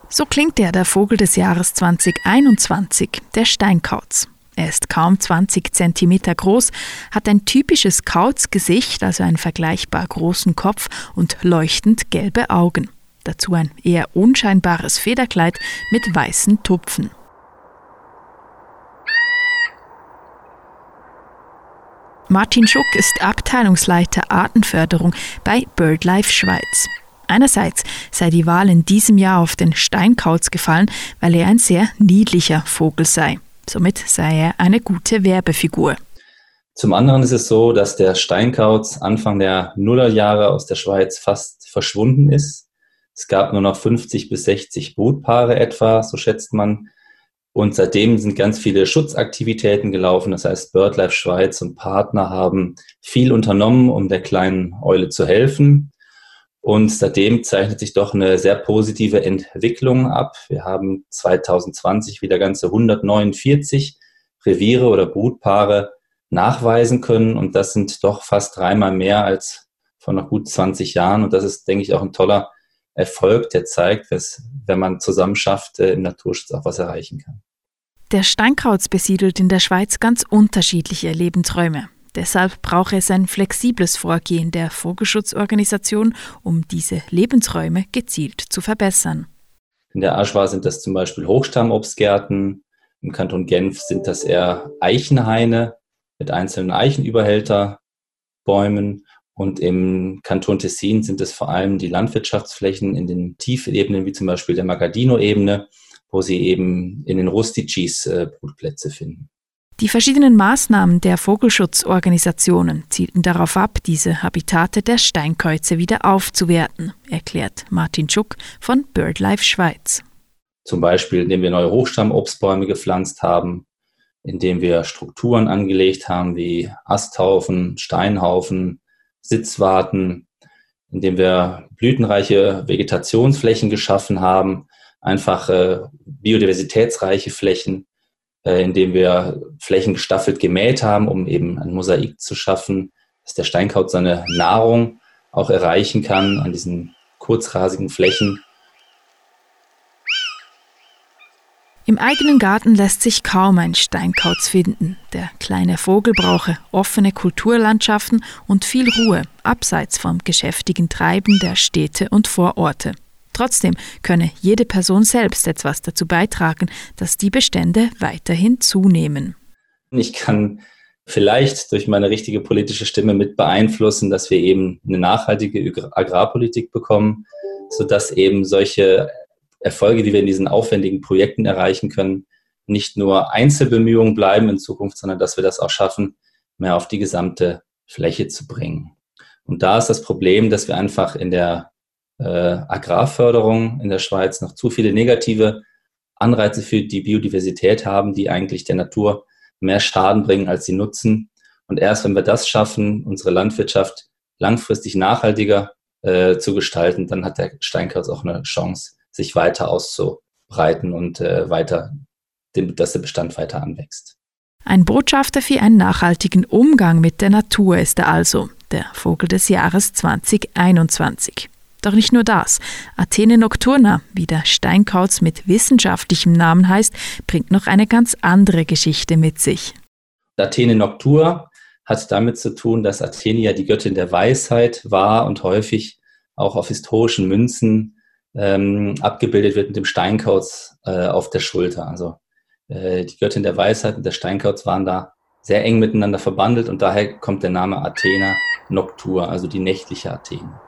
So klingt der Vogel des Jahres 2021, der Steinkauz. Er ist kaum 20 Zentimeter groß, hat ein typisches Kauzgesicht, also einen vergleichbar großen Kopf und leuchtend gelbe Augen. Dazu ein eher unscheinbares Federkleid mit weißen Tupfen. Martin Schuck ist Abteilungsleiter Artenförderung bei BirdLife Schweiz. Einerseits sei die Wahl in diesem Jahr auf den Steinkauz gefallen, weil er ein sehr niedlicher Vogel sei. Somit sei er eine gute Werbefigur. Zum anderen ist es so, dass der Steinkauz Anfang der Nullerjahre aus der Schweiz fast verschwunden ist. Es gab nur noch 50 bis 60 Brutpaare etwa, so schätzt man. Und seitdem sind ganz viele Schutzaktivitäten gelaufen. Das heißt, BirdLife Schweiz und Partner haben viel unternommen, um der kleinen Eule zu helfen. Und seitdem zeichnet sich doch eine sehr positive Entwicklung ab. Wir haben 2020 wieder ganze 149 Reviere oder Brutpaare nachweisen können. Und das sind doch fast dreimal mehr als vor noch gut 20 Jahren. Und das ist, denke ich, auch ein toller Erfolg, der zeigt, dass, wenn man zusammen schafft, im Naturschutz auch was erreichen kann. Der Steinkauz besiedelt in der Schweiz ganz unterschiedliche Lebensräume. Deshalb braucht es ein flexibles Vorgehen der Vogelschutzorganisation, um diese Lebensräume gezielt zu verbessern. In der Aschwa sind das zum Beispiel Hochstammobstgärten. Im Kanton Genf sind das eher Eichenhaine mit einzelnen Eichenüberhälterbäumen. Und im Kanton Tessin sind es vor allem die Landwirtschaftsflächen in den Tiefebenen, wie zum Beispiel der Magadino-Ebene, wo sie eben in den Rusticis Brutplätze finden. Die verschiedenen Maßnahmen der Vogelschutzorganisationen zielten darauf ab, diese Habitate der Steinkäuze wieder aufzuwerten, erklärt Martin Schuck von BirdLife Schweiz. Zum Beispiel, indem wir neue Hochstammobstbäume gepflanzt haben, indem wir Strukturen angelegt haben wie Asthaufen, Steinhaufen, Sitzwarten, indem wir blütenreiche Vegetationsflächen geschaffen haben, einfach biodiversitätsreiche Flächen, indem wir Flächen gestaffelt gemäht haben, um eben ein Mosaik zu schaffen, dass der Steinkauz seine Nahrung auch erreichen kann an diesen kurzrasigen Flächen. Im eigenen Garten lässt sich kaum ein Steinkauz finden. Der kleine Vogel brauche offene Kulturlandschaften und viel Ruhe, abseits vom geschäftigen Treiben der Städte und Vororte. Trotzdem könne jede Person selbst etwas dazu beitragen, dass die Bestände weiterhin zunehmen. Ich kann vielleicht durch meine richtige politische Stimme mit beeinflussen, dass wir eben eine nachhaltige Agrarpolitik bekommen, sodass eben solche Erfolge, die wir in diesen aufwendigen Projekten erreichen können, nicht nur Einzelbemühungen bleiben in Zukunft, sondern dass wir das auch schaffen, mehr auf die gesamte Fläche zu bringen. Und da ist das Problem, dass wir einfach in der Agrarförderung in der Schweiz noch zu viele negative Anreize für die Biodiversität haben, die eigentlich der Natur mehr Schaden bringen, als sie nutzen. Und erst wenn wir das schaffen, unsere Landwirtschaft langfristig nachhaltiger zu gestalten, dann hat der Steinkauz auch eine Chance, sich weiter auszubreiten und dass der Bestand weiter anwächst. Ein Botschafter für einen nachhaltigen Umgang mit der Natur ist er also, der Vogel des Jahres 2021. Doch nicht nur das. Athene nocturna, wie der Steinkauz mit wissenschaftlichem Namen heißt, bringt noch eine ganz andere Geschichte mit sich. Athene noctur hat damit zu tun, dass Athene ja die Göttin der Weisheit war und häufig auch auf historischen Münzen abgebildet wird mit dem Steinkauz auf der Schulter. Also die Göttin der Weisheit und der Steinkauz waren da sehr eng miteinander verbandelt und daher kommt der Name Athena noctur, also die nächtliche Athene.